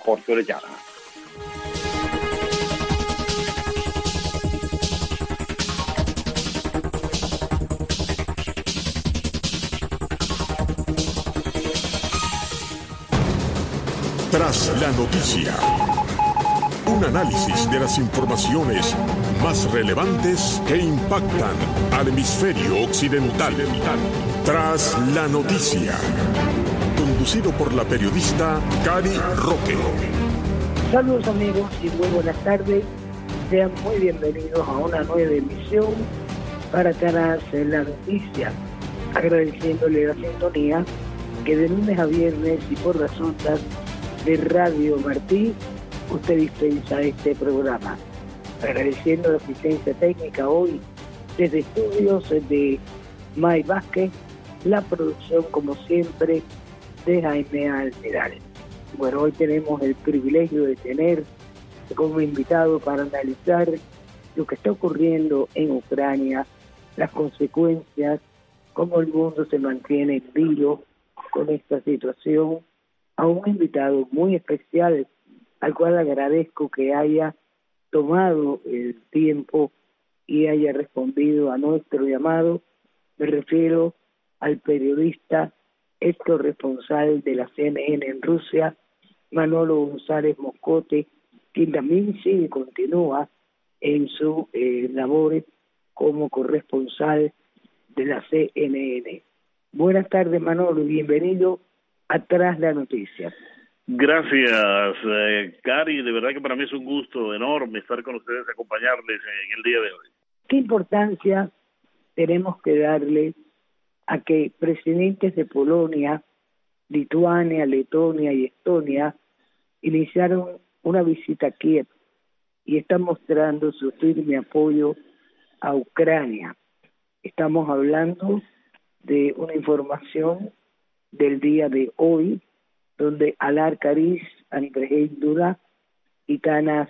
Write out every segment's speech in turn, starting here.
Jorge Orellana. Tras la noticia, un análisis de las informaciones más relevantes que impactan al hemisferio occidental. Tras la noticia, conducido por la periodista Cari Roque. Saludos amigos y muy buenas tardes. Sean muy bienvenidos a una nueva emisión para Tras la noticia. Agradeciéndole la sintonía que de lunes a viernes y por las ondas de Radio Martí, usted dispensa este programa. Agradeciendo la asistencia técnica hoy desde estudios de May Vázquez, la producción como siempre de Jaime Almeral. Bueno, hoy tenemos el privilegio de tener como invitado para analizar lo que está ocurriendo en Ucrania, las consecuencias, cómo el mundo se mantiene en vilo con esta situación, a un invitado muy especial, al cual agradezco que haya tomado el tiempo y haya respondido a nuestro llamado. Me refiero al periodista, ex corresponsal de la CNN en Rusia, Manolo González Moscote, quien también sigue y continúa en su labores como corresponsal de la CNN. Buenas tardes, Manolo, y bienvenido a Tras la noticia. Gracias, Cari. De verdad que para mí es un gusto enorme estar con ustedes, acompañarles en el día de hoy. ¿Qué importancia tenemos que darle a que presidentes de Polonia, Lituania, Letonia y Estonia iniciaron una visita a Kiev y están mostrando su firme apoyo a Ucrania? Estamos hablando de una información del día de hoy, donde Alar Karish, Andrzej Duda, Tanas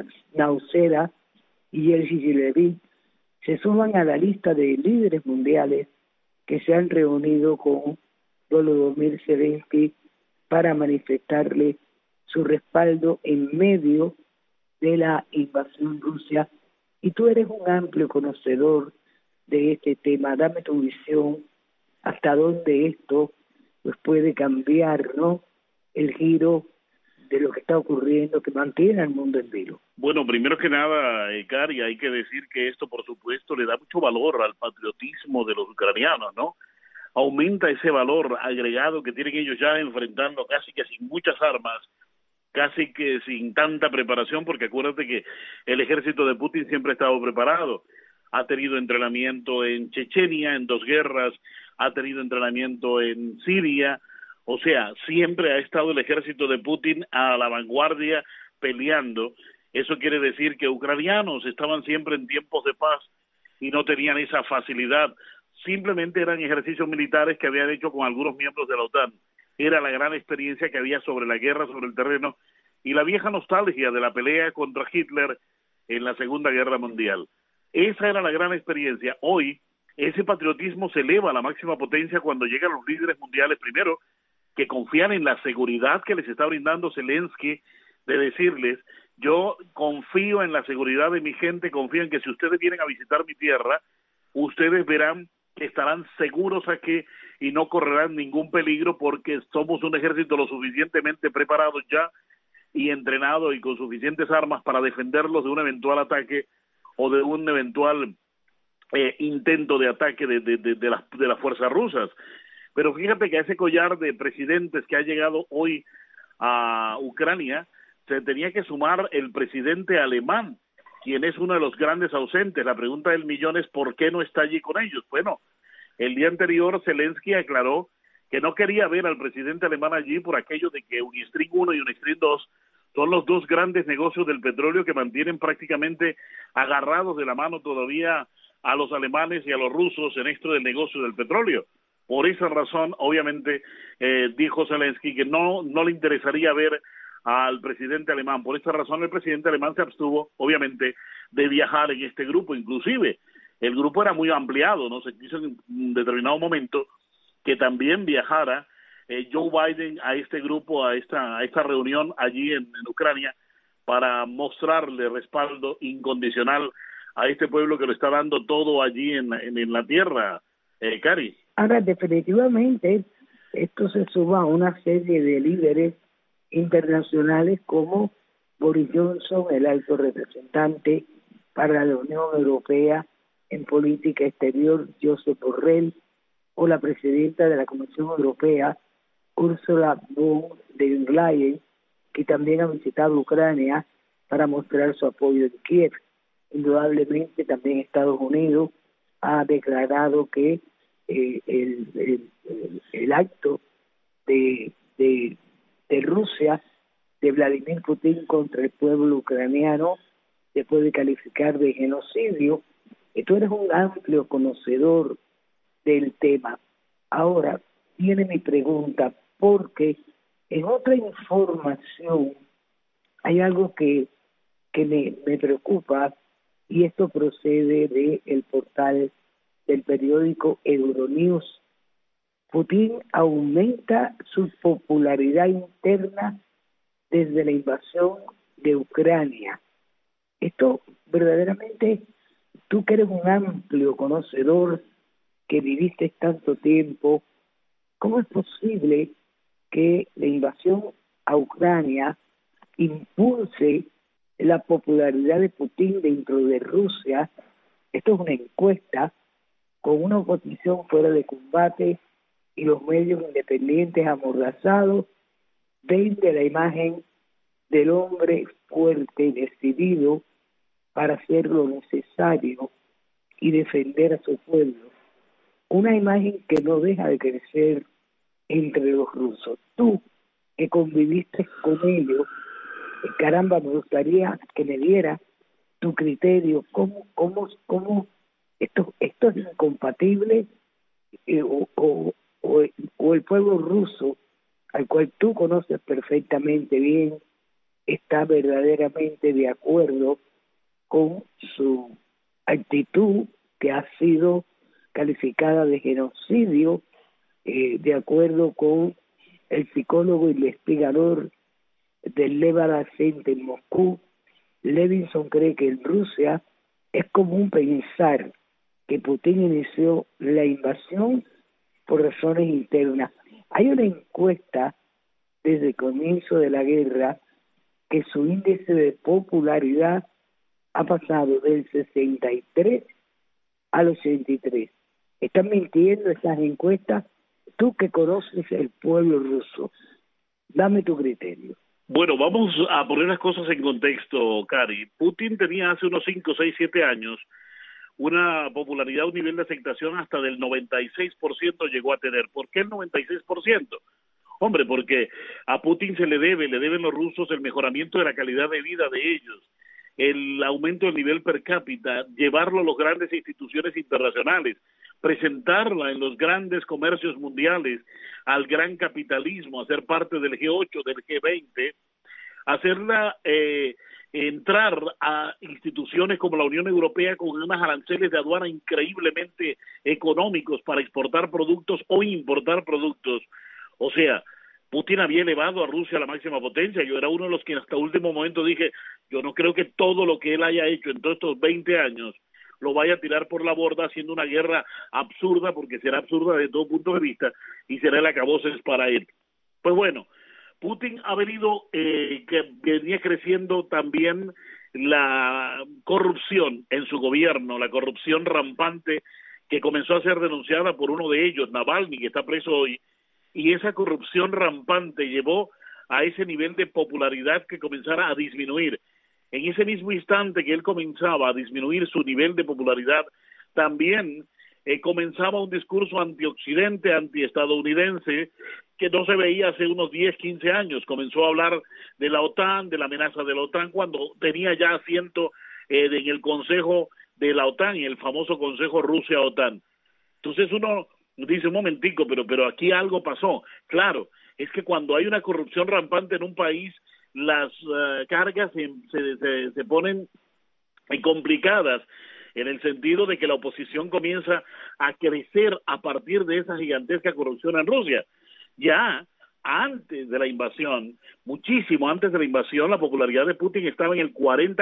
Nauseda y Jerzy Levit se suman a la lista de líderes mundiales que se han reunido con Volodymyr Zelensky para manifestarle su respaldo en medio de la invasión rusa. Y tú eres un amplio conocedor de este tema. Dame tu visión, hasta dónde esto pues puede cambiar, ¿no?, el giro de lo que está ocurriendo, que mantiene al mundo en vilo. Bueno, primero que nada, Cari, hay que decir que esto, por supuesto, le da mucho valor al patriotismo de los ucranianos, ¿no? Aumenta ese valor agregado que tienen ellos ya enfrentando casi que sin muchas armas, casi que sin tanta preparación, porque acuérdate que el ejército de Putin siempre ha estado preparado. Ha tenido entrenamiento en Chechenia, en 2 guerras, ha tenido entrenamiento en Siria. O sea, siempre ha estado el ejército de Putin a la vanguardia peleando. Eso quiere decir que ucranianos estaban siempre en tiempos de paz y no tenían esa facilidad. Simplemente eran ejercicios militares que habían hecho con algunos miembros de la OTAN. Era la gran experiencia que había sobre la guerra, sobre el terreno, y la vieja nostalgia de la pelea contra Hitler en la Segunda Guerra Mundial. Esa era la gran experiencia. Hoy, ese patriotismo se eleva a la máxima potencia cuando llegan los líderes mundiales, primero, que confían en la seguridad que les está brindando Zelensky, de decirles, yo confío en la seguridad de mi gente, confío en que si ustedes vienen a visitar mi tierra, ustedes verán que estarán seguros aquí y no correrán ningún peligro porque somos un ejército lo suficientemente preparado ya y entrenado y con suficientes armas para defenderlos de un eventual ataque o de un eventual intento de ataque de las fuerzas rusas. Pero fíjate que a ese collar de presidentes que ha llegado hoy a Ucrania se tenía que sumar el presidente alemán, quien es uno de los grandes ausentes. La pregunta del millón es ¿por qué no está allí con ellos? Bueno, el día anterior Zelensky aclaró que no quería ver al presidente alemán allí por aquello de que Unistring 1 y Unistring 2 son los 2 grandes negocios del petróleo que mantienen prácticamente agarrados de la mano todavía a los alemanes y a los rusos en esto del negocio del petróleo. Por esa razón, obviamente, dijo Zelensky que no le interesaría ver al presidente alemán. Por esa razón, el presidente alemán se abstuvo, obviamente, de viajar en este grupo. Inclusive, el grupo era muy ampliado, ¿no? Se quiso en un determinado momento que también viajara Joe Biden a este grupo, a esta reunión allí en Ucrania, para mostrarle respaldo incondicional a este pueblo que lo está dando todo allí en la tierra, Cari. Ahora, definitivamente, esto se suma a una serie de líderes internacionales como Boris Johnson, el alto representante para la Unión Europea en política exterior, Josep Borrell, o la presidenta de la Comisión Europea, Ursula von der Leyen, que también ha visitado Ucrania para mostrar su apoyo en Kiev. Indudablemente también Estados Unidos ha declarado que el acto de Rusia, de Vladimir Putin contra el pueblo ucraniano, se puede calificar de genocidio. Y tú eres un amplio conocedor del tema. Ahora viene mi pregunta, porque en otra información hay algo que me preocupa, y esto procede del portal del periódico Euronews. Putin aumenta su popularidad interna desde la invasión de Ucrania. Esto verdaderamente, tú que eres un amplio conocedor, que viviste tanto tiempo, ¿cómo es posible que la invasión a Ucrania impulse la popularidad de Putin dentro de Rusia? Esto es una encuesta con una oposición fuera de combate y los medios independientes amordazados. Vende la imagen del hombre fuerte y decidido para hacer lo necesario y defender a su pueblo. Una imagen que no deja de crecer entre los rusos. Tú, que conviviste con ellos, caramba, me gustaría que me diera tu criterio, cómo esto es incompatible, o el pueblo ruso, al cual tú conoces perfectamente bien, está verdaderamente de acuerdo con su actitud, que ha sido calificada de genocidio, de acuerdo con el psicólogo investigador del Levada Center en Moscú. Levinson cree que en Rusia es común pensar que Putin inició la invasión por razones internas. Hay una encuesta desde el comienzo de la guerra que su índice de popularidad ha pasado del 63 al 83. ¿Están mintiendo esas encuestas? Tú que conoces el pueblo ruso, dame tu criterio. Bueno, vamos a poner las cosas en contexto, Cari. Putin tenía hace unos 5, 6, 7 años una popularidad, un nivel de aceptación hasta del 96% llegó a tener. ¿Por qué el 96%? Hombre, porque a Putin le deben los rusos el mejoramiento de la calidad de vida de ellos, el aumento del nivel per cápita, llevarlo a las grandes instituciones internacionales, presentarla en los grandes comercios mundiales, al gran capitalismo, hacer parte del G8, del G20, hacerla entrar a instituciones como la Unión Europea con unos aranceles de aduana increíblemente económicos para exportar productos o importar productos. O sea, Putin había elevado a Rusia a la máxima potencia. Yo era uno de los que hasta último momento dije, yo no creo que todo lo que él haya hecho en todos estos 20 años lo vaya a tirar por la borda haciendo una guerra absurda, porque será absurda desde todo punto de vista y será el acaboses para él. Pues bueno, Putin ha venido, que venía creciendo también la corrupción en su gobierno, la corrupción rampante que comenzó a ser denunciada por uno de ellos, Navalny, que está preso hoy, y esa corrupción rampante llevó a ese nivel de popularidad que comenzara a disminuir. En ese mismo instante que él comenzaba a disminuir su nivel de popularidad, también comenzaba un discurso antioccidente, antiestadounidense, que no se veía hace unos 10, 15 años. Comenzó a hablar de la OTAN, de la amenaza de la OTAN, cuando tenía ya asiento en el Consejo de la OTAN, en el famoso Consejo Rusia-OTAN. Entonces uno dice, un momentico, pero aquí algo pasó. Claro, es que cuando hay una corrupción rampante en un país, las cargas se ponen complicadas, en el sentido de que la oposición comienza a crecer a partir de esa gigantesca corrupción en Rusia. Ya antes de la invasión, muchísimo antes de la invasión, la popularidad de Putin estaba en el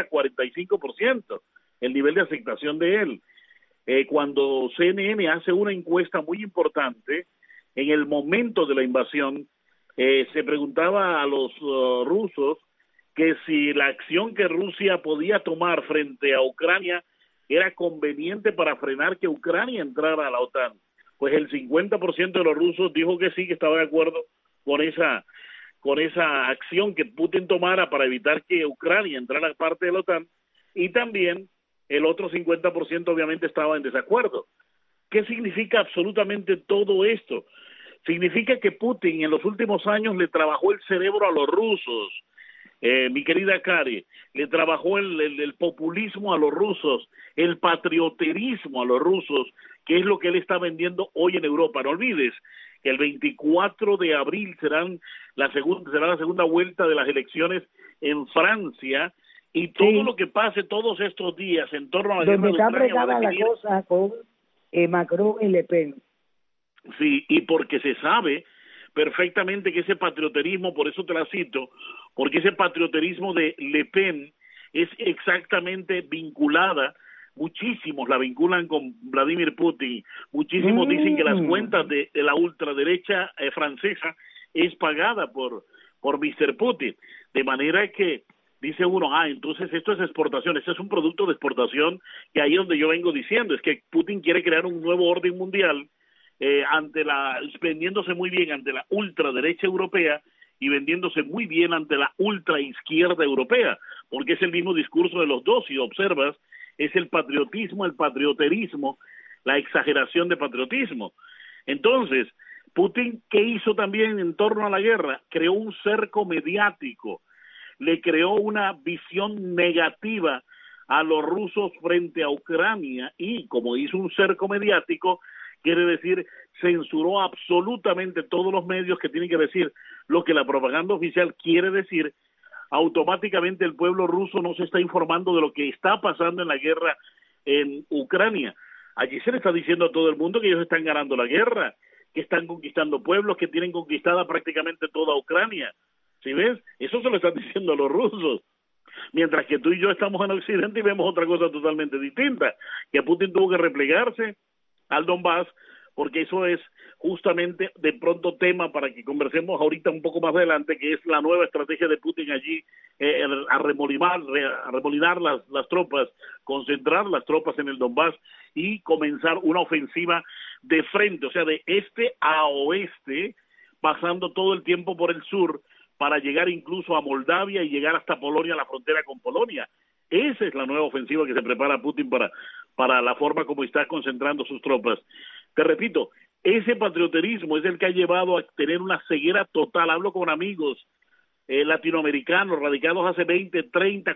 40-45%, el nivel de aceptación de él. Cuando CNN hace una encuesta muy importante, en el momento de la invasión, se preguntaba a los rusos que si la acción que Rusia podía tomar frente a Ucrania era conveniente para frenar que Ucrania entrara a la OTAN. Pues el 50% de los rusos dijo que sí, que estaba de acuerdo con esa acción que Putin tomara para evitar que Ucrania entrara a parte de la OTAN, y también el otro 50% obviamente estaba en desacuerdo. ¿Qué significa absolutamente todo esto? Significa que Putin en los últimos años le trabajó el cerebro a los rusos, mi querida Cari, le trabajó el populismo a los rusos, el patrioterismo a los rusos, que es lo que él está vendiendo hoy en Europa. No olvides que el 24 de abril será la segunda vuelta de las elecciones en Francia, y todo lo que pase todos estos días en torno a la donde guerra de está Ucrania apretada la cosa con Macron y Le Pen. Sí, y porque se sabe perfectamente que ese patrioterismo, por eso te la cito, porque ese patrioterismo de Le Pen es exactamente vinculada, muchísimos la vinculan con Vladimir Putin, muchísimos dicen que las cuentas de la ultraderecha francesa es pagada por Mr. Putin, de manera que dice uno, entonces esto es exportación, esto es un producto de exportación, que ahí es donde yo vengo diciendo, es que Putin quiere crear un nuevo orden mundial, vendiéndose muy bien ante la ultraderecha europea y vendiéndose muy bien ante la ultraizquierda europea, porque es el mismo discurso de los dos, si observas, es el patriotismo, el patrioterismo, la exageración de patriotismo. Entonces, Putin, ¿qué hizo también en torno a la guerra? Creó un cerco mediático, le creó una visión negativa a los rusos frente a Ucrania, y como hizo un cerco mediático, quiere decir, censuró absolutamente todos los medios que tienen que decir lo que la propaganda oficial quiere decir. Automáticamente el pueblo ruso no se está informando de lo que está pasando en la guerra en Ucrania. Allí se le está diciendo a todo el mundo que ellos están ganando la guerra, que están conquistando pueblos, que tienen conquistada prácticamente toda Ucrania. ¿Sí ves? Eso se lo están diciendo a los rusos. Mientras que tú y yo estamos en Occidente y vemos otra cosa totalmente distinta, que Putin tuvo que replegarse al Donbass, porque eso es justamente de pronto tema para que conversemos ahorita un poco más adelante, que es la nueva estrategia de Putin allí, a remolinar las tropas, concentrar las tropas en el Donbass y comenzar una ofensiva de frente, o sea, de este a oeste, pasando todo el tiempo por el sur, para llegar incluso a Moldavia y llegar hasta Polonia, la frontera con Polonia. Esa es la nueva ofensiva que se prepara Putin para la forma como está concentrando sus tropas. Te repito, ese patrioterismo es el que ha llevado a tener una ceguera total. Hablo con amigos latinoamericanos radicados hace 20, 30,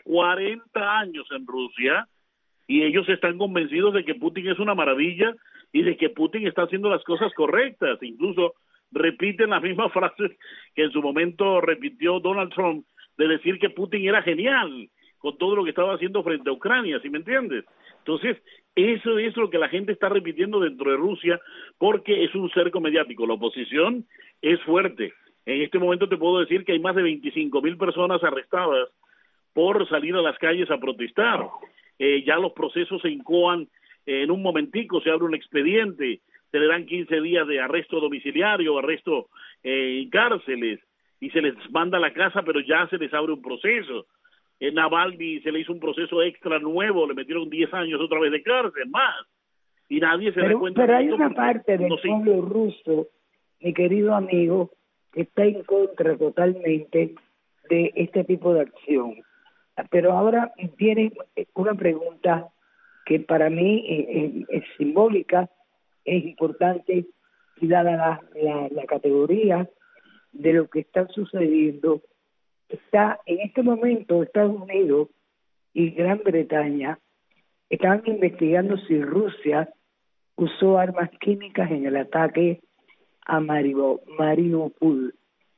40 años en Rusia, y ellos están convencidos de que Putin es una maravilla y de que Putin está haciendo las cosas correctas. Incluso repiten las mismas frases que en su momento repitió Donald Trump, de decir que Putin era genial con todo lo que estaba haciendo frente a Ucrania, ¿sí me entiendes? Entonces, eso es lo que la gente está repitiendo dentro de Rusia, porque es un cerco mediático. La oposición es fuerte. En este momento te puedo decir que hay más de 25,000 personas arrestadas por salir a las calles a protestar. Ya los procesos se incoan en un momentico, se abre un expediente, se le dan 15 días de arresto domiciliario, arresto en cárceles, y se les manda a la casa, pero ya se les abre un proceso. En Navalny se le hizo un proceso extra nuevo, le metieron 10 años otra vez de cárcel, más. Y nadie se da cuenta. Pero hay una parte del pueblo ruso, mi querido amigo, que está en contra totalmente de este tipo de acción. Pero ahora viene una pregunta que para mí es simbólica, es importante, y dada la categoría de lo que está sucediendo. Está en este momento Estados Unidos y Gran Bretaña están investigando si Rusia usó armas químicas en el ataque a Mariupol.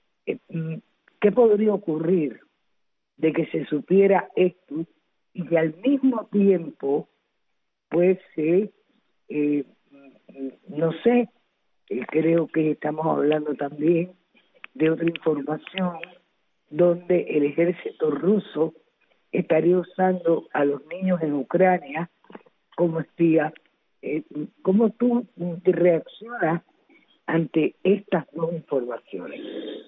¿Qué podría ocurrir de que se supiera esto y que al mismo tiempo pues no sé, creo que estamos hablando también de otra información donde el ejército ruso estaría usando a los niños en Ucrania como espías. ¿Cómo tú reaccionas ante estas dos informaciones?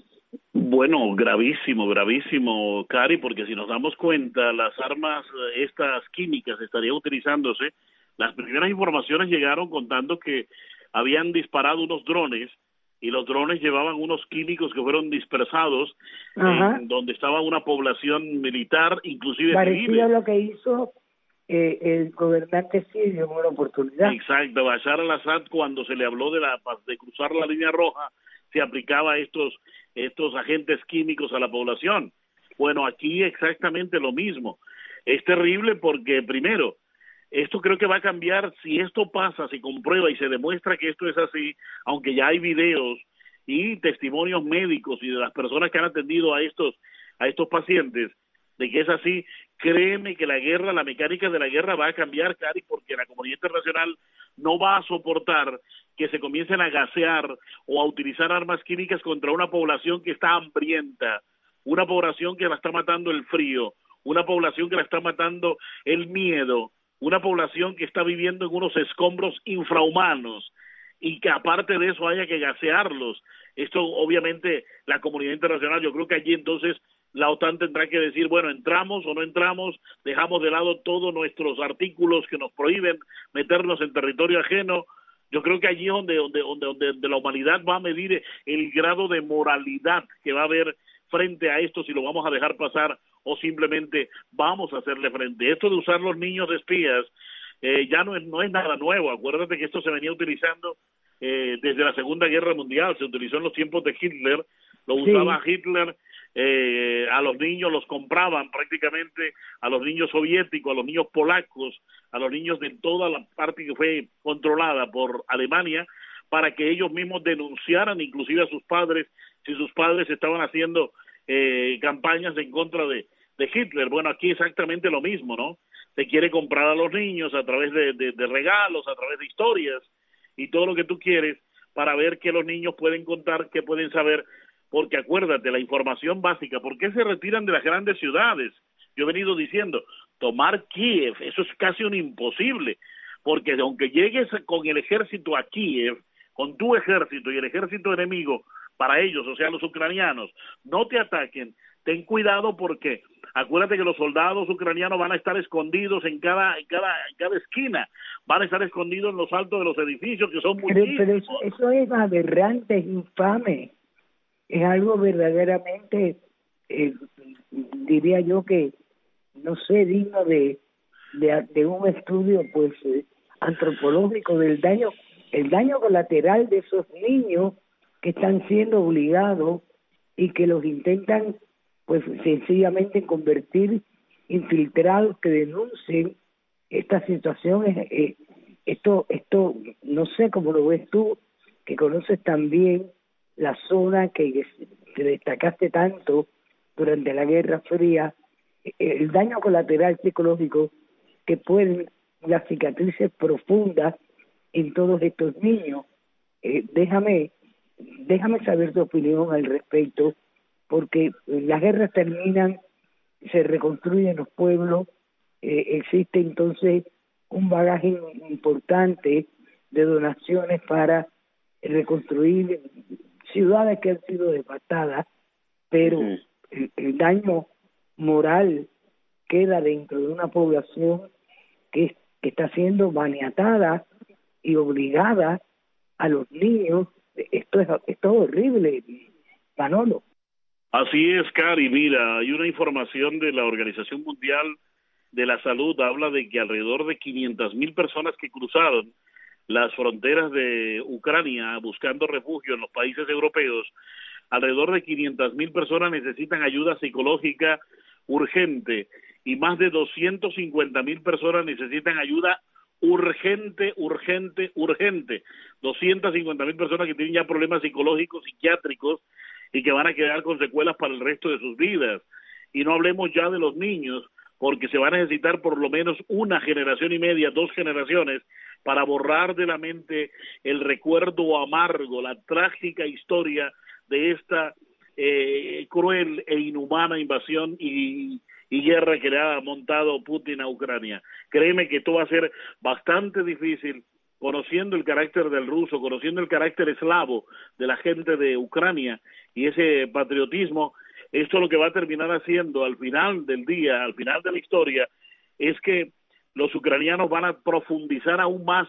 Bueno, gravísimo, gravísimo, Cari, porque si nos damos cuenta, las armas estas químicas estarían utilizándose. Las primeras informaciones llegaron contando que habían disparado unos drones y los drones llevaban unos químicos que fueron dispersados en donde estaba una población militar, inclusive parecido a lo que hizo el gobernante sirio en una oportunidad. Exacto, Bashar al-Assad, cuando se le habló de cruzar la línea roja, se aplicaba estos agentes químicos a la población. Bueno, aquí exactamente lo mismo. Es terrible porque, primero, esto creo que va a cambiar si esto pasa, si comprueba y se demuestra que esto es así, aunque ya hay videos y testimonios médicos y de las personas que han atendido a estos pacientes, de que es así. Créeme que la mecánica de la guerra va a cambiar, Cari, porque la comunidad internacional no va a soportar que se comiencen a gasear o a utilizar armas químicas contra una población que está hambrienta, una población que la está matando el frío, una población que la está matando el miedo, una población que está viviendo en unos escombros infrahumanos y que aparte de eso haya que gasearlos. Esto obviamente la comunidad internacional, yo creo que allí entonces la OTAN tendrá que decir, bueno, entramos o no entramos, dejamos de lado todos nuestros artículos que nos prohíben meternos en territorio ajeno. Yo creo que allí es donde la humanidad va a medir el grado de moralidad que va a haber frente a esto, si lo vamos a dejar pasar o simplemente vamos a hacerle frente. Esto de usar los niños de espías ya no es nada nuevo. Acuérdate que esto se venía utilizando desde la Segunda Guerra Mundial, se utilizó en los tiempos de Hitler, lo usaba Hitler. A los niños los compraban prácticamente, a los niños soviéticos, a los niños polacos, a los niños de toda la parte que fue controlada por Alemania, para que ellos mismos denunciaran inclusive a sus padres, si sus padres estaban haciendo campañas en contra de Hitler. Bueno, aquí exactamente lo mismo, ¿no? Se quiere comprar a los niños a través de regalos, a través de historias y todo lo que tú quieres, para ver qué los niños pueden contar, qué pueden saber. Porque acuérdate, la información básica, ¿por qué se retiran de las grandes ciudades? Yo he venido diciendo, tomar Kiev, eso es casi un imposible, porque aunque llegues con el ejército a Kiev, con tu ejército y el ejército enemigo, para ellos, o sea, los ucranianos, no te ataquen, ten cuidado porque acuérdate que los soldados ucranianos van a estar escondidos en cada esquina, van a estar escondidos en los altos de los edificios, que son muchísimos. Pero eso es aberrante, es infame. Es algo verdaderamente, diría yo que, no sé, digno de un estudio pues antropológico del el daño colateral de esos niños que están siendo obligados y que los intentan pues sencillamente convertir infiltrados que denuncien estas situaciones. Esto no sé cómo lo ves tú, que conoces también la zona que destacaste tanto durante la Guerra Fría, el daño colateral psicológico que pueden las cicatrices profundas en todos estos niños. Déjame saber tu opinión al respecto, porque las guerras terminan, se reconstruyen los pueblos, existe entonces un bagaje importante de donaciones para reconstruir ciudades que han sido devastadas, pero el daño moral queda dentro de una población que está siendo maniatada y obligada a los niños. Esto es horrible, Manolo. Así es, Cari. Mira, hay una información de la Organización Mundial de la Salud, habla de que alrededor de 500,000 personas que cruzaron las fronteras de Ucrania buscando refugio en los países europeos, alrededor de 500,000 personas necesitan ayuda psicológica urgente y más de 250,000 personas necesitan ayuda urgente. 250,000 personas que tienen ya problemas psicológicos, psiquiátricos y que van a quedar con secuelas para el resto de sus vidas. Y no hablemos ya de los niños, porque se va a necesitar por lo menos una generación y media, 2 generaciones, para borrar de la mente el recuerdo amargo, la trágica historia de esta cruel e inhumana invasión y guerra que le ha montado Putin a Ucrania. Créeme que esto va a ser bastante difícil, conociendo el carácter del ruso, conociendo el carácter eslavo de la gente de Ucrania y ese patriotismo. Esto lo que va a terminar haciendo al final del día, al final de la historia, es que los ucranianos van a profundizar aún más,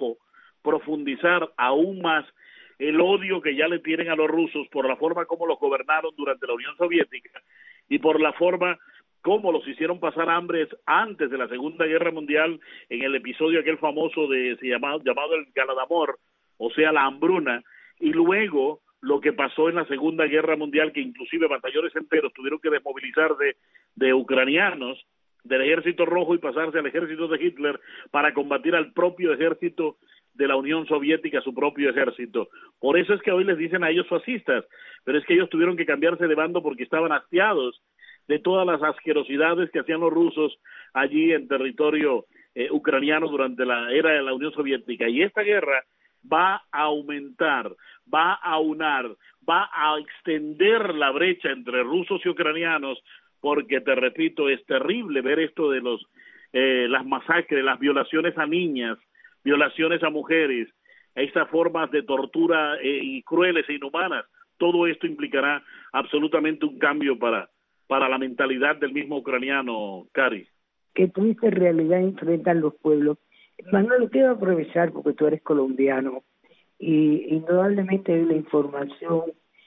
profundizar aún más el odio que ya le tienen a los rusos por la forma como los gobernaron durante la Unión Soviética y por la forma como los hicieron pasar hambre antes de la Segunda Guerra Mundial, en el episodio aquel famoso llamado el Galadomor, o sea, la hambruna, y luego lo que pasó en la Segunda Guerra Mundial, que inclusive batallones enteros tuvieron que desmovilizar de ucranianos del Ejército Rojo y pasarse al ejército de Hitler para combatir al propio ejército de la Unión Soviética, su propio ejército. Por eso es que hoy les dicen a ellos fascistas, pero es que ellos tuvieron que cambiarse de bando porque estaban hastiados de todas las asquerosidades que hacían los rusos allí en territorio ucraniano durante la era de la Unión Soviética. Y esta guerra va a aumentar, va a aunar, va a extender la brecha entre rusos y ucranianos, porque, te repito, es terrible ver esto de las masacres, las violaciones a niñas, violaciones a mujeres, estas formas de tortura y crueles e inhumanas. Todo esto implicará absolutamente un cambio para la mentalidad del mismo ucraniano, Cari. Qué triste realidad enfrentan los pueblos. Manolo, quiero aprovechar porque tú eres colombiano y indudablemente hay una información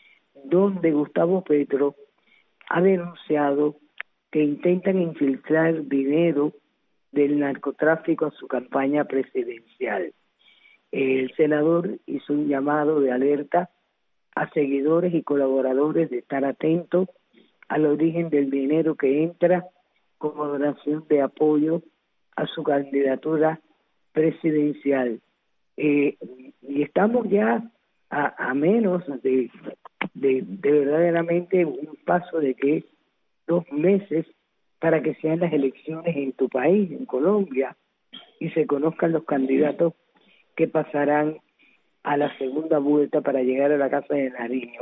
donde Gustavo Petro ha denunciado que intentan infiltrar dinero del narcotráfico a su campaña presidencial. El senador hizo un llamado de alerta a seguidores y colaboradores de estar atentos al origen del dinero que entra como donación de apoyo a su candidatura presidencial. Y estamos ya a menos de verdaderamente un paso de que 2 meses para que sean las elecciones en tu país, en Colombia, y se conozcan los candidatos que pasarán a la segunda vuelta para llegar a la Casa de Nariño.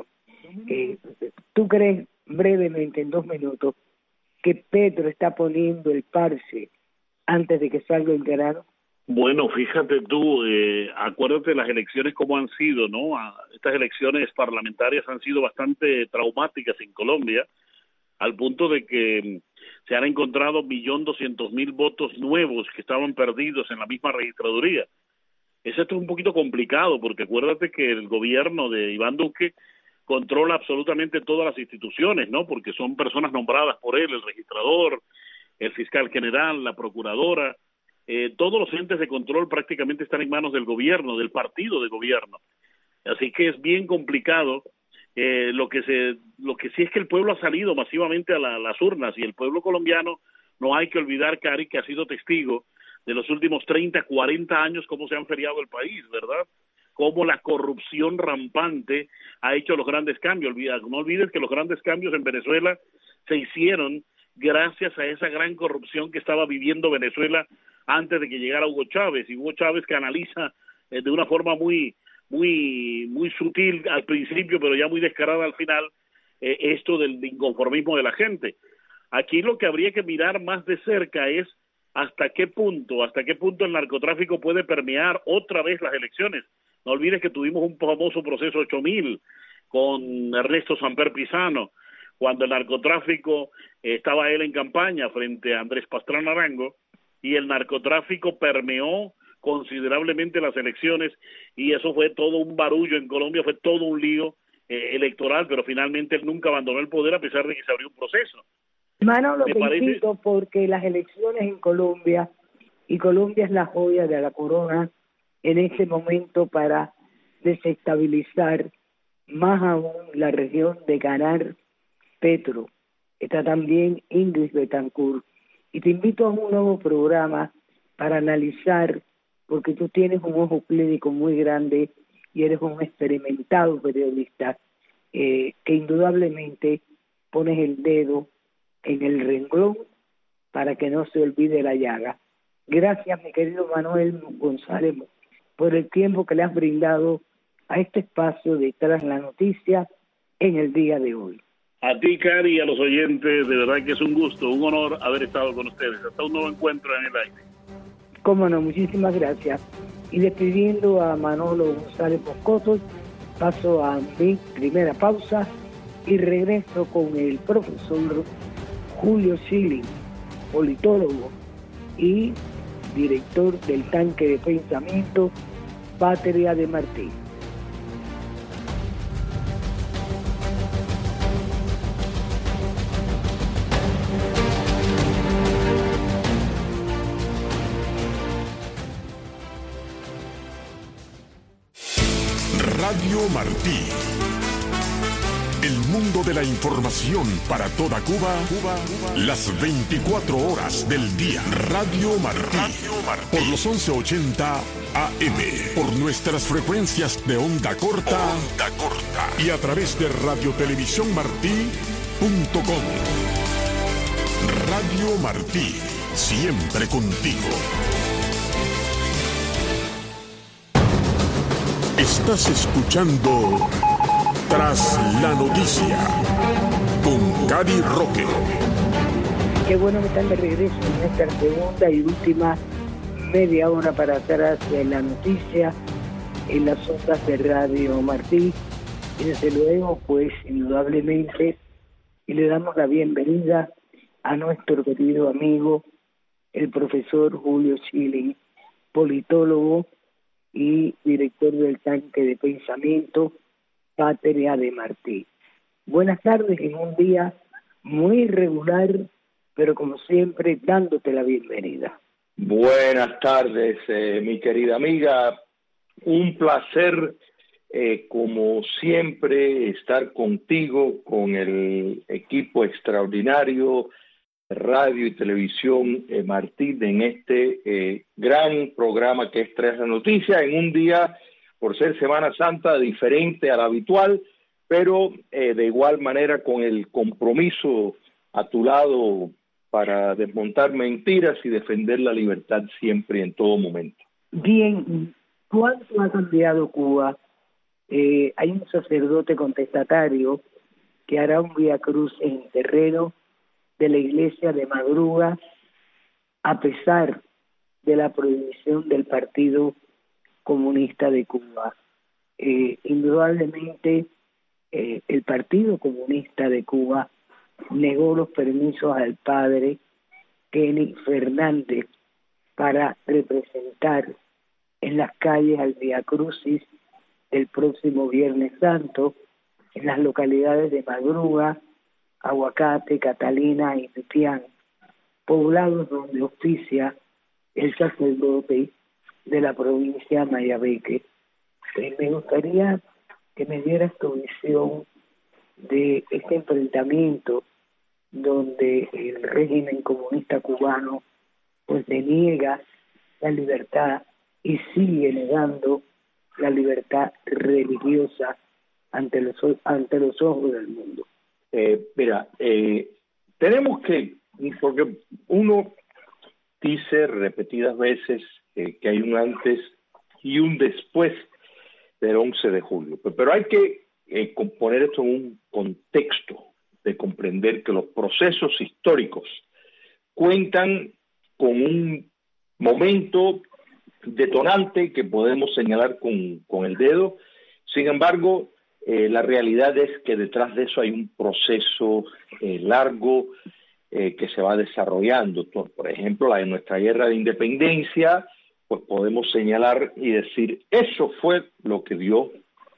¿Tú crees, brevemente, en 2 minutos, que Petro está poniendo el parche antes de que salga el verano? Bueno, fíjate tú, acuérdate las elecciones como han sido, ¿no? Estas elecciones parlamentarias han sido bastante traumáticas en Colombia, al punto de que se han encontrado 1.200.000 votos nuevos que estaban perdidos en la misma registraduría. Esto es un poquito complicado, porque acuérdate que el gobierno de Iván Duque controla absolutamente todas las instituciones, ¿no? Porque son personas nombradas por él, el registrador, el fiscal general, la procuradora, todos los entes de control prácticamente están en manos del gobierno, del partido de gobierno. Así que es bien complicado. Lo que sí es que el pueblo ha salido masivamente a las urnas, y el pueblo colombiano, no hay que olvidar, Cari, que ha sido testigo de los últimos 30, 40 años cómo se han feriado el país, ¿verdad? Cómo la corrupción rampante ha hecho los grandes cambios. No olvides que los grandes cambios en Venezuela se hicieron gracias a esa gran corrupción que estaba viviendo Venezuela antes de que llegara Hugo Chávez, y Hugo Chávez que analiza de una forma muy sutil al principio, pero ya muy descarada al final, esto del inconformismo de la gente. Aquí lo que habría que mirar más de cerca es hasta qué punto el narcotráfico puede permear otra vez las elecciones. No olvides que tuvimos un famoso proceso 8000 con Ernesto Samper Pizano, cuando el narcotráfico estaba él en campaña frente a Andrés Pastrana Arango, y el narcotráfico permeó considerablemente las elecciones, y eso fue todo un barullo en Colombia, fue todo un lío electoral, pero finalmente él nunca abandonó el poder a pesar de que se abrió un proceso. Manolo, te invito porque las elecciones en Colombia, y Colombia es la joya de la corona en este momento para desestabilizar más aún la región de ganar Petro. Está también Ingrid Betancourt. Y te invito a un nuevo programa para analizar, porque tú tienes un ojo clínico muy grande y eres un experimentado periodista que indudablemente pones el dedo en el renglón para que no se olvide la llaga. Gracias, mi querido Manuel González, por el tiempo que le has brindado a este espacio de Tras la Noticia en el día de hoy. A ti, Cari, y a los oyentes, de verdad que es un gusto, un honor haber estado con ustedes. Hasta un nuevo encuentro en el aire. Cómo no, muchísimas gracias. Y despidiendo a Manolo González Moscoso, paso a mi primera pausa y regreso con el profesor Julio Schilling, politólogo y director del Tanque de Pensamiento Patria de Martí. Radio Martí. El mundo de la información para toda Cuba, las 24 horas del día. Radio Martí. Por los 1180 AM. Por nuestras frecuencias de onda corta. Y a través de radiotelevisiónmartí.com. Radio Martí. Siempre contigo. Estás escuchando Tras la Noticia con Cari Roque. Qué bueno que están de regreso en esta segunda y última media hora para Tras de la Noticia en las ondas de Radio Martí. Y desde luego, pues indudablemente, y le damos la bienvenida a nuestro querido amigo, el profesor Julio Schilling, politólogo y director del Tanque de Pensamiento Patria de Martí. Buenas tardes en un día muy irregular, pero como siempre dándote la bienvenida. Buenas tardes, mi querida amiga. Un placer, como siempre, estar contigo, con el equipo extraordinario Radio y Televisión Martí en este gran programa que es Tras la Noticia, en un día, por ser Semana Santa, diferente al habitual, pero de igual manera con el compromiso a tu lado para desmontar mentiras y defender la libertad siempre y en todo momento. Bien, ¿cuánto ha cambiado Cuba? Hay un sacerdote contestatario que hará un vía cruz en el terreno de la iglesia de madruga, a pesar de la prohibición del Partido Comunista de Cuba. Indudablemente, el Partido Comunista de Cuba negó los permisos al padre Kenny Fernández para representar en las calles al Vía Crucis el próximo Viernes Santo en las localidades de Madruga, Aguacate, Catalina y Pipián, poblados donde oficia el sacerdote de la provincia de Mayabeque. Me gustaría que me dieras tu visión de este enfrentamiento donde el régimen comunista cubano pues deniega la libertad y sigue negando la libertad religiosa ante los ojos del mundo. Mira, tenemos que, porque uno dice repetidas veces que hay un antes y un después del 11 de julio, pero hay que poner esto en un contexto de comprender que los procesos históricos cuentan con un momento detonante que podemos señalar con el dedo. Sin embargo, la realidad es que detrás de eso hay un proceso largo que se va desarrollando. Por ejemplo, la de nuestra guerra de independencia, pues podemos señalar y decir, eso fue lo que dio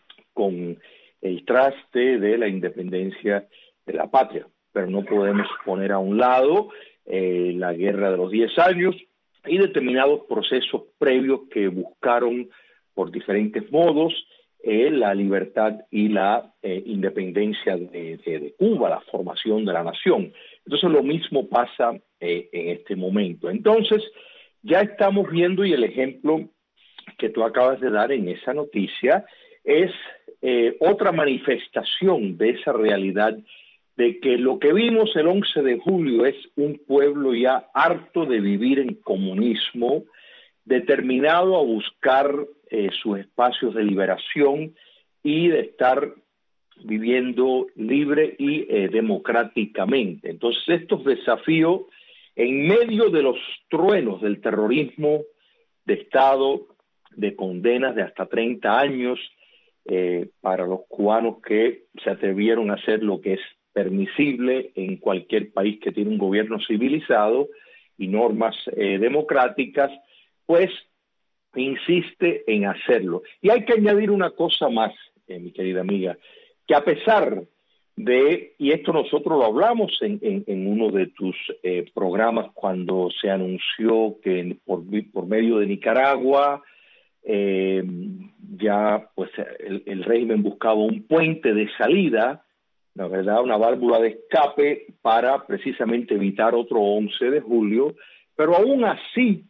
con el traste de la independencia de la patria. Pero no podemos poner a un lado la guerra de los 10 años y determinados procesos previos que buscaron por diferentes modos la libertad y la independencia de Cuba, la formación de la nación. Entonces lo mismo pasa en este momento. Entonces ya estamos viendo, y el ejemplo que tú acabas de dar en esa noticia es otra manifestación de esa realidad de que lo que vimos el 11 de julio es un pueblo ya harto de vivir en comunismo, determinado a buscar sus espacios de liberación y de estar viviendo libre y democráticamente. Entonces estos desafíos, en medio de los truenos del terrorismo de Estado, de condenas de hasta 30 años para los cubanos que se atrevieron a hacer lo que es permisible en cualquier país que tiene un gobierno civilizado y normas democráticas, pues insiste en hacerlo. Y hay que añadir una cosa más, mi querida amiga, que a pesar de, y esto nosotros lo hablamos en uno de tus programas cuando se anunció que por medio de Nicaragua ya pues el régimen buscaba un puente de salida, la verdad, una válvula de escape para precisamente evitar otro 11 de julio, pero aún así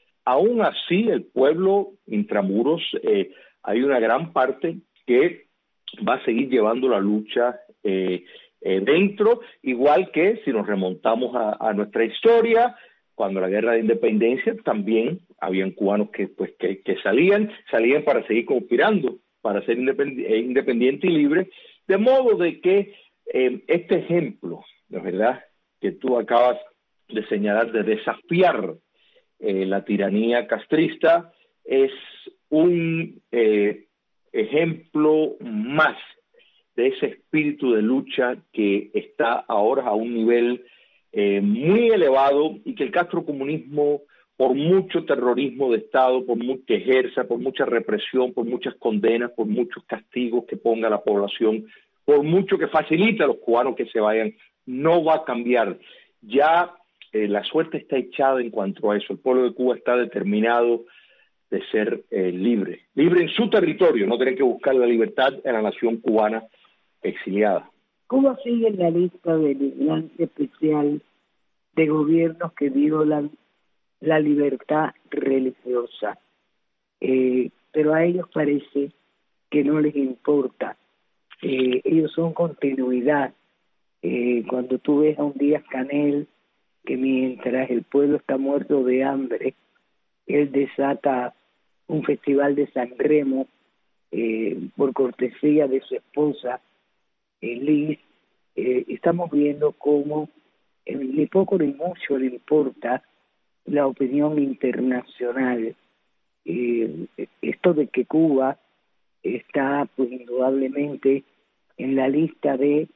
el pueblo intramuros, hay una gran parte que va a seguir llevando la lucha dentro, igual que si nos remontamos a nuestra historia, cuando la guerra de independencia también habían cubanos que salían para seguir conspirando, para ser independiente y libre, de modo de que este ejemplo, de verdad, que tú acabas de señalar, de desafiar la tiranía castrista, es un ejemplo más de ese espíritu de lucha que está ahora a un nivel muy elevado y que el castrocomunismo, por mucho terrorismo de Estado, por mucho que ejerza, por mucha represión, por muchas condenas, por muchos castigos que ponga a la población, por mucho que facilite a los cubanos que se vayan, no va a cambiar. Ya la suerte está echada en cuanto a eso. El pueblo de Cuba está determinado de ser libre en su territorio, no tener que buscar la libertad en la nación cubana exiliada. Cuba sigue en la lista de vigilancia especial de gobiernos que violan la libertad religiosa, pero a ellos parece que no les importa. Ellos son continuidad. Cuando tú ves a un Díaz-Canel que mientras el pueblo está muerto de hambre, él desata un festival de San Remo por cortesía de su esposa Liz, estamos viendo cómo ni poco ni mucho le importa la opinión internacional. Esto de que Cuba está pues indudablemente en la lista de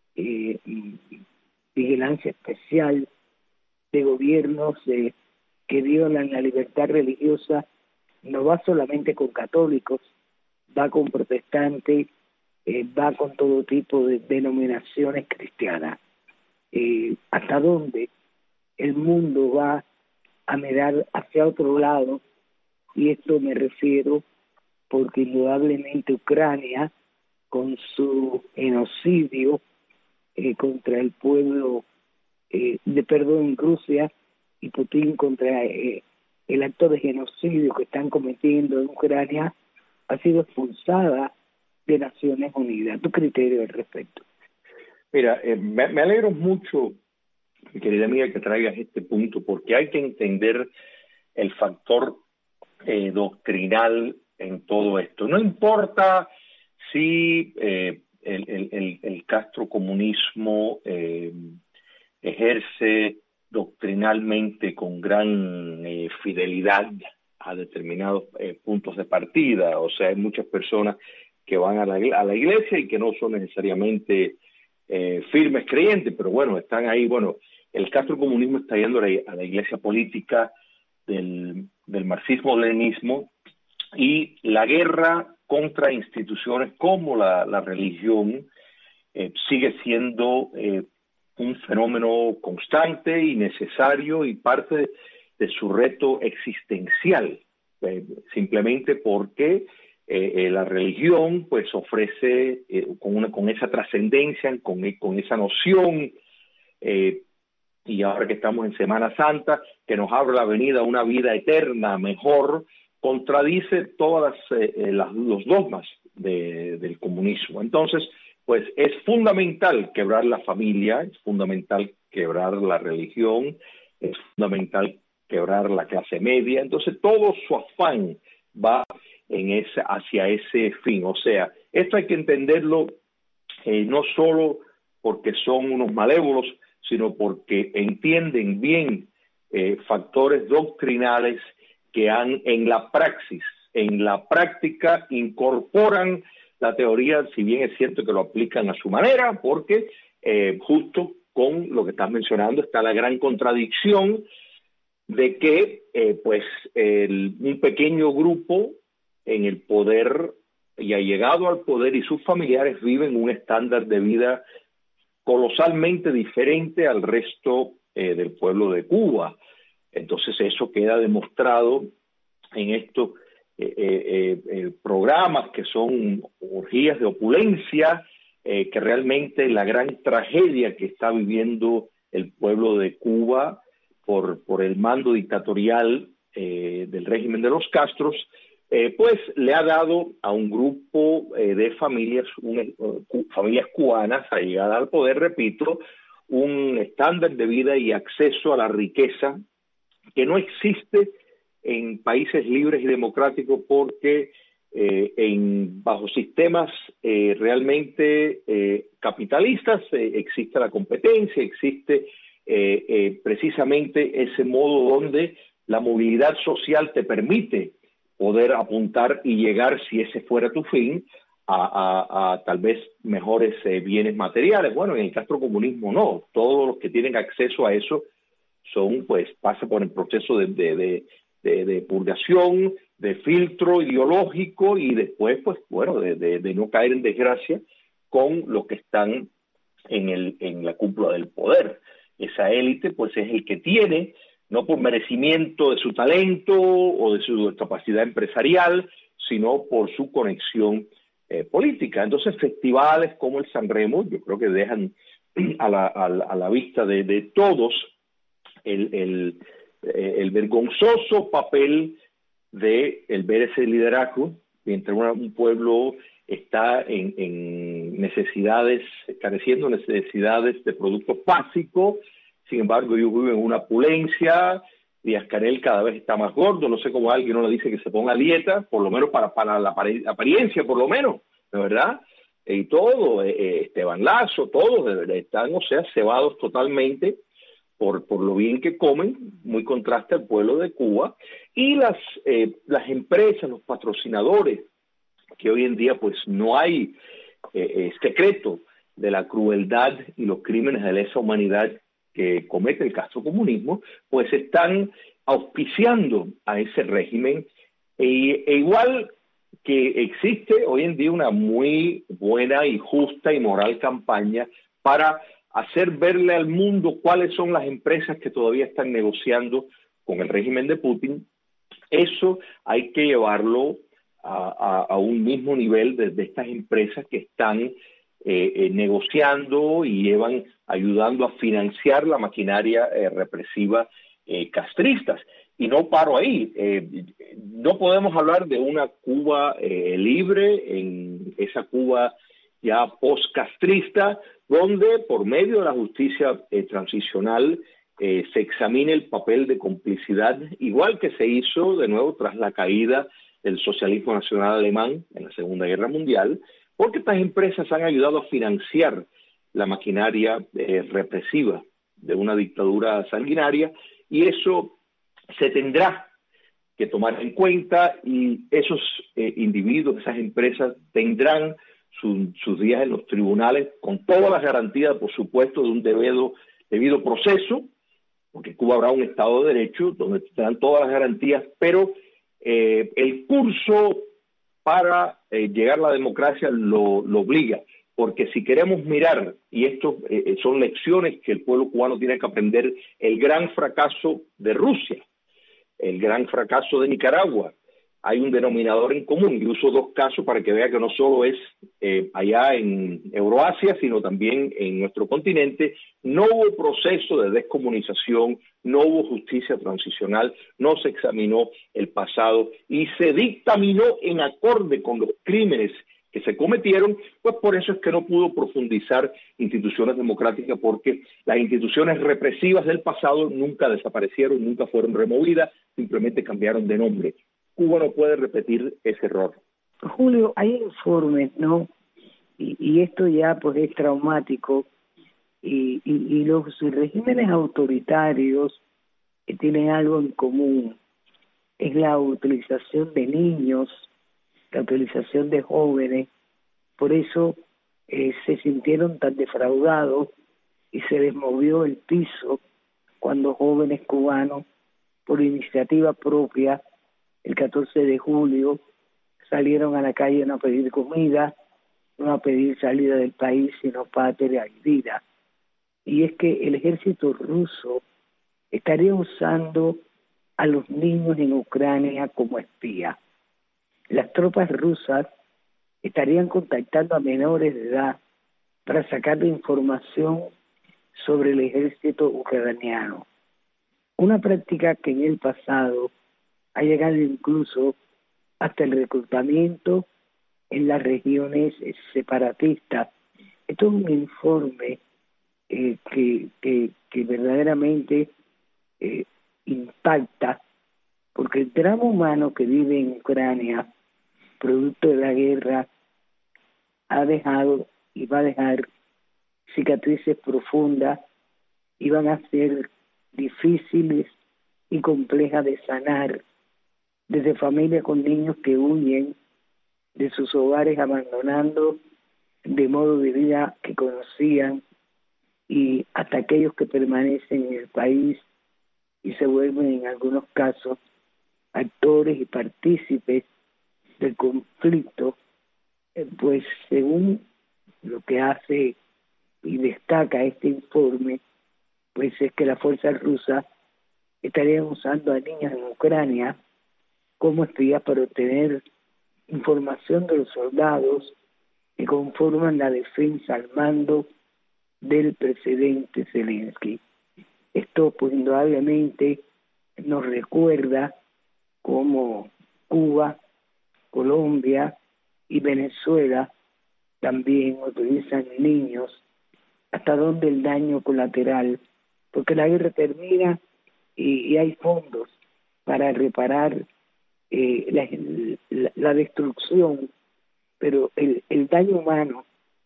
vigilancia especial de gobiernos que violan la libertad religiosa, no va solamente con católicos, va con protestantes, va con todo tipo de denominaciones cristianas. ¿Hasta dónde el mundo va a mirar hacia otro lado? Y esto me refiero porque indudablemente Ucrania, con su genocidio contra el pueblo Rusia, y Putin contra el acto de genocidio que están cometiendo en Ucrania, ha sido expulsada de Naciones Unidas. ¿Tu criterio al respecto? Mira, me alegro mucho, mi querida amiga, que traigas este punto, porque hay que entender el factor doctrinal en todo esto. No importa si el castrocomunismo ejerce doctrinalmente con gran fidelidad a determinados puntos de partida. O sea, hay muchas personas que van a la iglesia y que no son necesariamente firmes creyentes, pero bueno, están ahí. Bueno, el castrocomunismo está yendo a la iglesia política del marxismo-leninismo, y la guerra contra instituciones como la religión sigue siendo un fenómeno constante y necesario y parte de su reto existencial, simplemente porque la religión pues ofrece con esa trascendencia, con esa noción, y ahora que estamos en Semana Santa, que nos abre la venida a una vida eterna mejor, contradice todas los dogmas del comunismo. Entonces, pues es fundamental quebrar la familia, es fundamental quebrar la religión, es fundamental quebrar la clase media. Entonces todo su afán va hacia ese fin. O sea, esto hay que entenderlo no solo porque son unos malévolos, sino porque entienden bien factores doctrinales que en la praxis, en la práctica, incorporan la teoría, si bien es cierto que lo aplican a su manera, porque justo con lo que estás mencionando está la gran contradicción de que un pequeño grupo en el poder y ha llegado al poder y sus familiares viven un estándar de vida colosalmente diferente al resto del pueblo de Cuba. Entonces eso queda demostrado en estos programas que son orgías de opulencia, que realmente la gran tragedia que está viviendo el pueblo de Cuba por el mando dictatorial del régimen de los Castros, pues le ha dado a un grupo de familias cubanas allegadas al poder, repito, un estándar de vida y acceso a la riqueza que no existe en países libres y democráticos, porque bajo sistemas realmente capitalistas existe la competencia, existe precisamente ese modo donde la movilidad social te permite poder apuntar y llegar, si ese fuera tu fin, a tal vez mejores bienes materiales. Bueno, en el castrocomunismo no, todos los que tienen acceso a eso pasan por el proceso de purgación, de filtro ideológico y después, de no caer en desgracia con los que están en la cúpula del poder. Esa élite, pues, es el que tiene, no por merecimiento de su talento o de su capacidad empresarial, sino por su conexión política. Entonces, festivales como el Sanremo, yo creo que dejan a la vista de todos el vergonzoso papel de el ver ese liderazgo mientras un pueblo está en necesidades, careciendo necesidades de productos básicos. Sin embargo, ellos viven en una opulencia. Díaz-Canel cada vez está más gordo, no sé cómo alguien no le dice que se ponga a dieta, por lo menos para la apariencia, por lo menos, ¿de verdad? Y todo, Esteban Lazo, todos están, o sea, cebados totalmente por lo bien que comen, muy contraste al pueblo de Cuba. Y las empresas, los patrocinadores, que hoy en día pues no hay secreto de la crueldad y los crímenes de lesa humanidad que comete el castrocomunismo, pues están auspiciando a ese régimen, e igual que existe hoy en día una muy buena y justa y moral campaña para hacer verle al mundo cuáles son las empresas que todavía están negociando con el régimen de Putin. Eso hay que llevarlo a un mismo nivel de estas empresas que están negociando y llevan ayudando a financiar la maquinaria represiva castristas. Y no paro ahí. No podemos hablar de una Cuba libre, en esa Cuba ya post-castrista, donde por medio de la justicia transicional se examine el papel de complicidad, igual que se hizo de nuevo tras la caída del socialismo nacional alemán en la Segunda Guerra Mundial, porque estas empresas han ayudado a financiar la maquinaria represiva de una dictadura sanguinaria, y eso se tendrá que tomar en cuenta, y esos individuos, esas empresas tendrán sus días en los tribunales con todas las garantías, por supuesto, de un debido proceso, porque Cuba habrá un Estado de Derecho donde tendrán todas las garantías, pero el curso para llegar a la democracia lo obliga, porque si queremos mirar, y esto son lecciones que el pueblo cubano tiene que aprender, el gran fracaso de Rusia, el gran fracaso de Nicaragua, hay un denominador en común, y uso dos casos para que vea que no solo es allá en Euroasia, sino también en nuestro continente. No hubo proceso de descomunización, no hubo justicia transicional, no se examinó el pasado y se dictaminó en acorde con los crímenes que se cometieron, pues por eso es que no pudo profundizar instituciones democráticas, porque las instituciones represivas del pasado nunca desaparecieron, nunca fueron removidas, simplemente cambiaron de nombre. Cuba no puede repetir ese error. Julio, hay informes, ¿no? Y esto ya pues es traumático, y los regímenes autoritarios tienen algo en común, es la utilización de niños, la utilización de jóvenes. Por eso se sintieron tan defraudados y se les movió el piso cuando jóvenes cubanos, por iniciativa propia, el 14 de julio, salieron a la calle no a pedir comida, no a pedir salida del país, sino patria y vida. Y es que el ejército ruso estaría usando a los niños en Ucrania como espía. Las tropas rusas estarían contactando a menores de edad para sacar información sobre el ejército ucraniano. Una práctica que en el pasado ha llegado incluso hasta el reclutamiento en las regiones separatistas. Esto es un informe que verdaderamente impacta, porque el drama humano que vive en Ucrania, producto de la guerra, ha dejado y va a dejar cicatrices profundas y van a ser difíciles y complejas de sanar, desde familias con niños que huyen de sus hogares abandonando de modo de vida que conocían, y hasta aquellos que permanecen en el país y se vuelven en algunos casos actores y partícipes del conflicto, pues según lo que hace y destaca este informe, pues es que las fuerzas rusas estarían usando a niños en Ucrania como espías para obtener información de los soldados que conforman la defensa al mando del presidente Zelensky. Esto pues indudablemente nos recuerda cómo Cuba, Colombia y Venezuela también utilizan niños, hasta donde el daño colateral, porque la guerra termina y hay fondos para reparar la destrucción, pero el daño humano,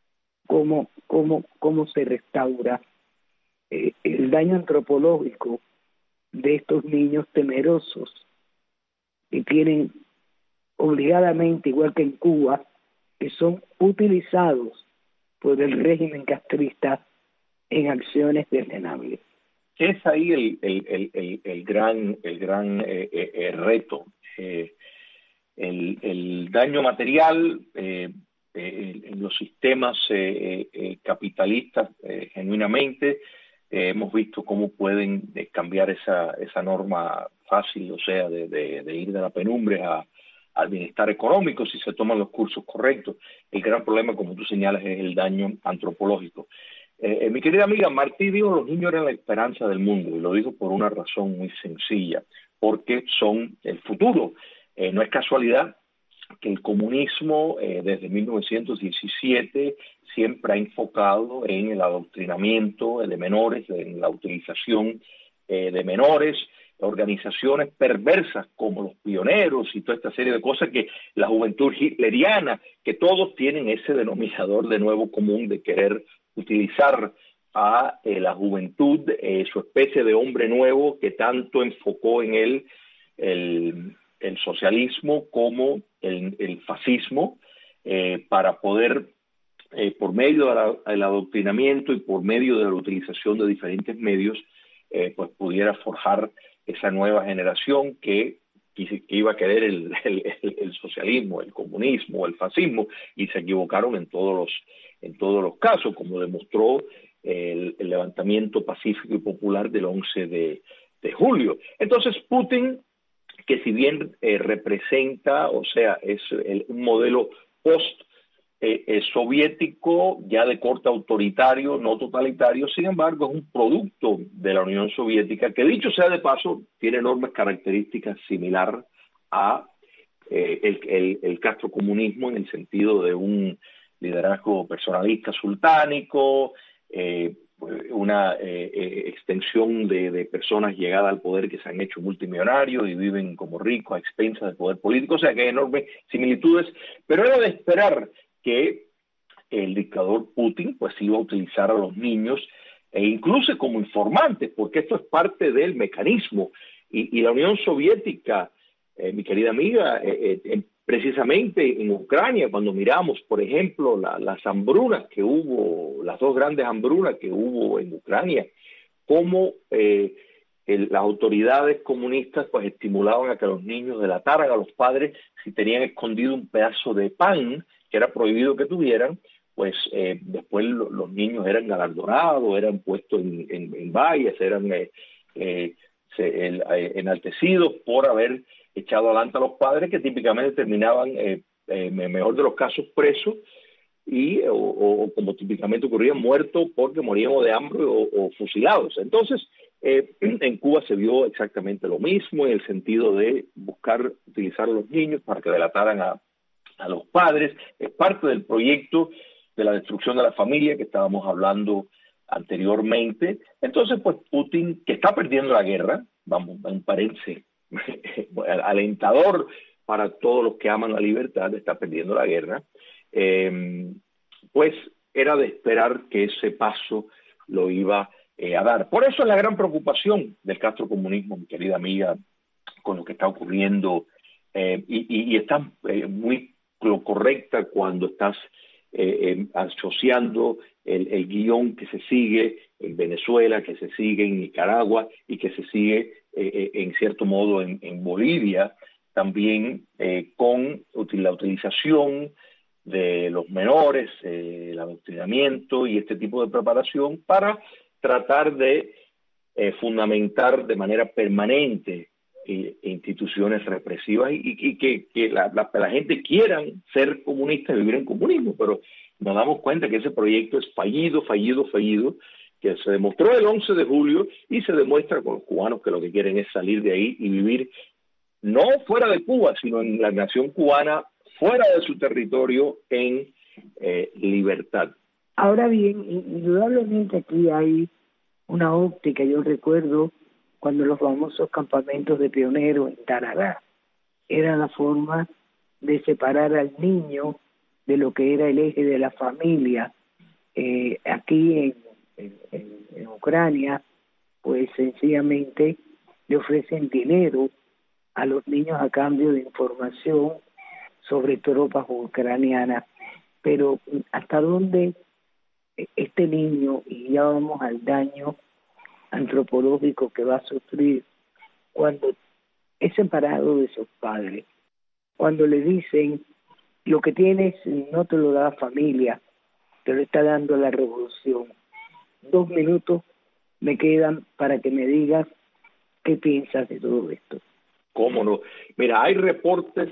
cómo se restaura, el daño antropológico de estos niños temerosos que tienen obligadamente, igual que en Cuba, que son utilizados por el régimen castrista en acciones deslenables. Es ahí el gran reto. El daño material en los sistemas capitalistas, genuinamente, hemos visto cómo pueden cambiar esa norma fácil, o sea, de ir de la penumbra al bienestar económico si se toman los cursos correctos. El gran problema, como tú señalas, es el daño antropológico. Mi querida amiga, Martí dijo que los niños eran la esperanza del mundo, y lo dijo por una razón muy sencilla, porque son el futuro. No es casualidad que el comunismo desde 1917 siempre ha enfocado en el adoctrinamiento de menores, en la utilización de menores, organizaciones perversas como los pioneros y toda esta serie de cosas, que la juventud hitleriana, que todos tienen ese denominador de nuevo común de querer utilizar a la juventud, su especie de hombre nuevo que tanto enfocó en él el socialismo como el fascismo, para poder, por medio del adoctrinamiento y por medio de la utilización de diferentes medios, pues pudiera forjar esa nueva generación que iba a querer el socialismo, el comunismo, el fascismo, y se equivocaron en todos los casos, como demostró el levantamiento pacífico y popular del 11 de julio. Entonces Putin, que si bien representa, o sea, es un modelo soviético, ya de corte autoritario, no totalitario, sin embargo es un producto de la Unión Soviética, que dicho sea de paso, tiene enormes características similar a el castrocomunismo en el sentido de un liderazgo personalista sultánico, una extensión de personas llegadas al poder que se han hecho multimillonarios y viven como ricos a expensas del poder político, o sea que hay enormes similitudes, pero era de esperar que el dictador Putin pues iba a utilizar a los niños e incluso como informantes, porque esto es parte del mecanismo, y la Unión Soviética, mi querida amiga, precisamente en Ucrania, cuando miramos, por ejemplo, las hambrunas que hubo, las dos grandes hambrunas que hubo en Ucrania, cómo las autoridades comunistas pues estimulaban a que los niños delataran a los padres si tenían escondido un pedazo de pan que era prohibido que tuvieran, pues después los niños eran galardonados, eran puestos en vallas, eran enaltecidos por haber echado adelante a los padres, que típicamente terminaban, en mejor de los casos, presos, o como típicamente ocurría, muertos porque morían o de hambre o fusilados. Entonces, en Cuba se vio exactamente lo mismo, en el sentido de buscar utilizar a los niños para que delataran a los padres. Es parte del proyecto de la destrucción de la familia que estábamos hablando anteriormente. Entonces, pues Putin, que está perdiendo la guerra, vamos, un paréntesis alentador para todos los que aman la libertad, está perdiendo la guerra, pues era de esperar que ese paso lo iba a dar. Por eso es la gran preocupación del castrocomunismo, mi querida amiga, con lo que está ocurriendo, y está muy correcta cuando estás asociando el guión que se sigue en Venezuela, que se sigue en Nicaragua y que se sigue en cierto modo en Bolivia, también con la utilización de los menores, el adoctrinamiento y este tipo de preparación para tratar de fundamentar de manera permanente instituciones represivas y que la gente quiera ser comunista y vivir en comunismo, pero nos damos cuenta que ese proyecto es fallido, que se demostró el 11 de julio y se demuestra con los cubanos que lo que quieren es salir de ahí y vivir no fuera de Cuba, sino en la nación cubana, fuera de su territorio, en libertad. Ahora bien, indudablemente aquí hay una óptica. Yo recuerdo cuando los famosos campamentos de pioneros en Tarará era la forma de separar al niño de lo que era el eje de la familia. Aquí en Ucrania, pues sencillamente le ofrecen dinero a los niños a cambio de información sobre tropas ucranianas. Pero hasta dónde este niño, y ya vamos al daño antropológico que va a sufrir cuando es separado de sus padres, cuando le dicen lo que tienes no te lo da la familia, te lo está dando la revolución. 2 minutos me quedan para que me digas qué piensas de todo esto. ¿Cómo no? Mira, hay reportes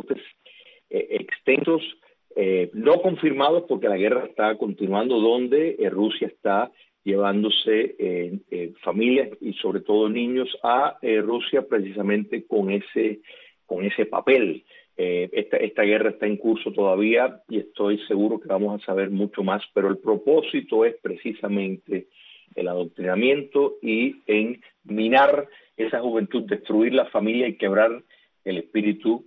extensos, no confirmados porque la guerra está continuando, donde Rusia está llevándose familias y sobre todo niños a Rusia precisamente con ese papel. Esta guerra está en curso todavía y estoy seguro que vamos a saber mucho más, pero el propósito es precisamente el adoctrinamiento y en minar esa juventud, destruir la familia y quebrar el espíritu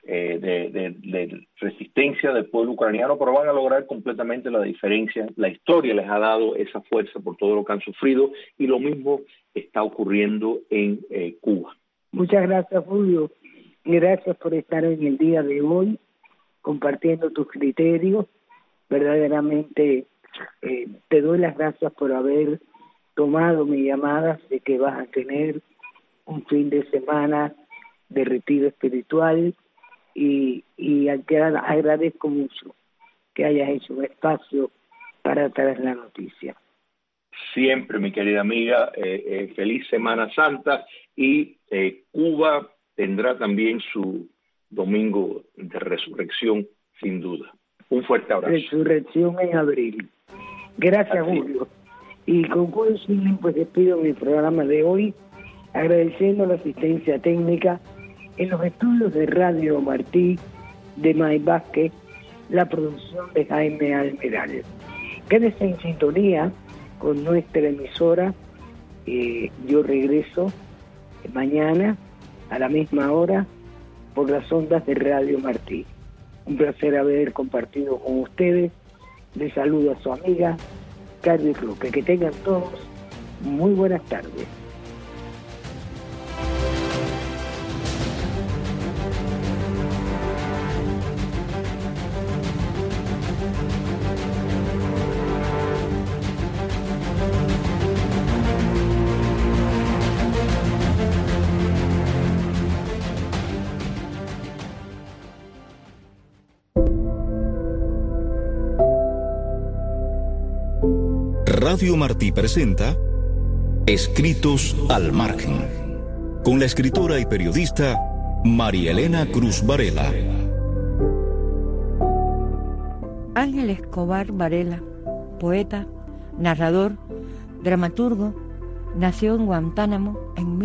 de resistencia del pueblo ucraniano, pero van a lograr completamente la diferencia. La historia les ha dado esa fuerza por todo lo que han sufrido y lo mismo está ocurriendo en Cuba. Muchas gracias, Julio. Gracias por estar en el día de hoy compartiendo tus criterios. Verdaderamente te doy las gracias por haber tomado mi llamada. Sé que vas a tener un fin de semana de retiro espiritual y agradezco mucho que hayas hecho un espacio para traer la noticia. Siempre, mi querida amiga, feliz Semana Santa, y Cuba tendrá también su domingo de resurrección, sin duda. Un fuerte abrazo. Resurrección en abril. Gracias, Así. Julio. Y con Julio Schilling, pues despido mi programa de hoy, agradeciendo la asistencia técnica En los estudios de Radio Martí de May Vázquez, la producción de Jaime Almeral. Quédese en sintonía con nuestra emisora. Yo regreso mañana a la misma hora por las ondas de Radio Martí. Un placer haber compartido con ustedes. Les saludo a su amiga Carlos Roque. Que tengan todos muy buenas tardes. Radio Martí presenta Escritos al Margen, con la escritora y periodista María Elena Cruz Varela. Ángel Escobar Varela, poeta, narrador, dramaturgo, nació en Guantánamo en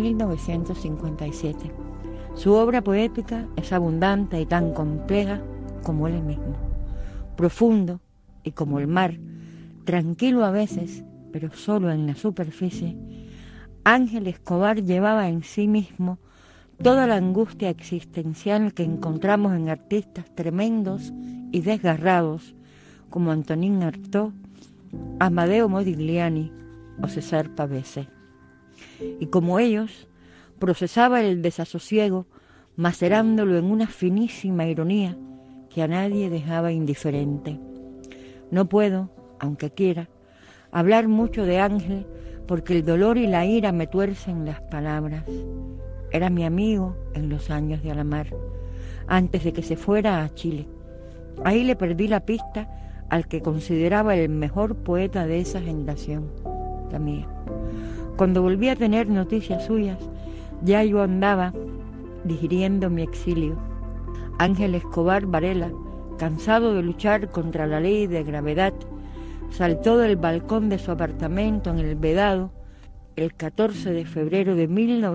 1957. Su obra poética es abundante y tan compleja como él mismo, profundo y como el mar, tranquilo a veces, pero solo en la superficie. Ángel Escobar llevaba en sí mismo toda la angustia existencial que encontramos en artistas tremendos y desgarrados como Antonín Artaud, Amadeo Modigliani o César Pavese. Y como ellos, procesaba el desasosiego, macerándolo en una finísima ironía que a nadie dejaba indiferente. No puedo, aunque quiera, hablar mucho de Ángel, porque el dolor y la ira me tuercen las palabras. Era mi amigo en los años de Alamar, antes de que se fuera a Chile. Ahí le perdí la pista al que consideraba el mejor poeta de esa generación, la mía. Cuando volví a tener noticias suyas, ya yo andaba digiriendo mi exilio. Ángel Escobar Varela, cansado de luchar contra la ley de gravedad, saltó del balcón de su apartamento en el Vedado el 14 de febrero de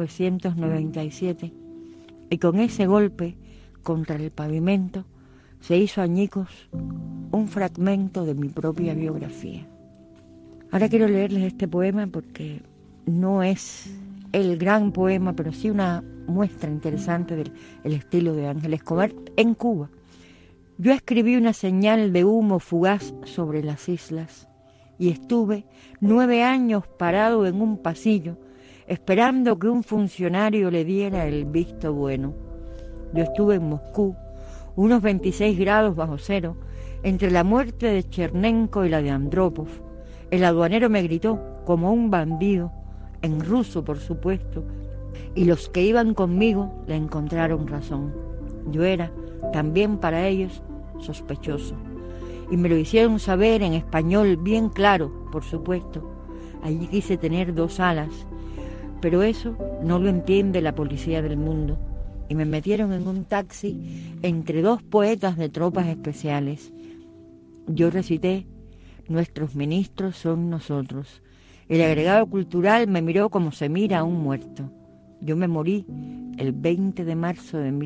1997 y con ese golpe contra el pavimento se hizo añicos un fragmento de mi propia biografía. Ahora quiero leerles este poema porque no es el gran poema, pero sí una muestra interesante del estilo de Ángel Escobar en Cuba. Yo escribí una señal de humo fugaz sobre las islas y estuve 9 años parado en un pasillo esperando que un funcionario le diera el visto bueno. Yo estuve en Moscú, unos 26 grados bajo cero, entre la muerte de Chernenko y la de Andropov. El aduanero me gritó como un bandido, en ruso por supuesto, y los que iban conmigo le encontraron razón. Yo era, también para ellos, sospechoso, y me lo hicieron saber en español bien claro, por supuesto. Allí quise tener 2 alas, pero eso no lo entiende la policía del mundo, y me metieron en un taxi entre 2 poetas de tropas especiales. Yo recité: nuestros ministros son nosotros. El agregado cultural me miró como se mira a un muerto. Yo me morí el 20 de marzo de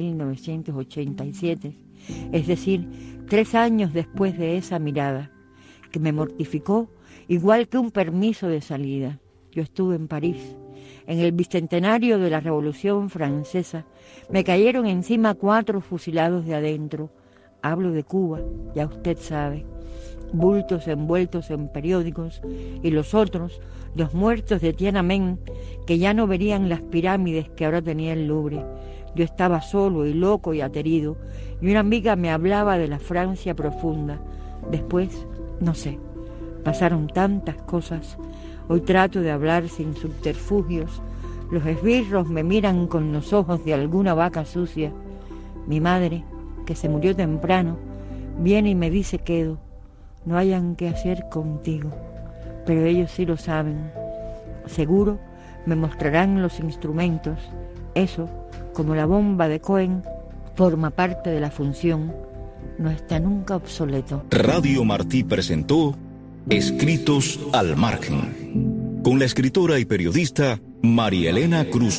1987, es decir, 3 años después de esa mirada, que me mortificó igual que un permiso de salida. Yo estuve en París, en el bicentenario de la Revolución Francesa. Me cayeron encima 4 fusilados de adentro. Hablo de Cuba, ya usted sabe. Bultos envueltos en periódicos, y los otros, los muertos de Tiananmen, que ya no verían las pirámides que ahora tenía el Louvre. Yo estaba solo y loco y aterido, y una amiga me hablaba de la Francia profunda. Después, no sé, pasaron tantas cosas. Hoy trato de hablar sin subterfugios. Los esbirros me miran con los ojos de alguna vaca sucia. Mi madre, que se murió temprano, viene y me dice quedo. No hayan qué hacer contigo, pero ellos sí lo saben. Seguro me mostrarán los instrumentos. Eso, como la bomba de Cohen, forma parte de la función. No está nunca obsoleto. Radio Martí presentó Escritos al Margen, con la escritora y periodista María Elena Cruz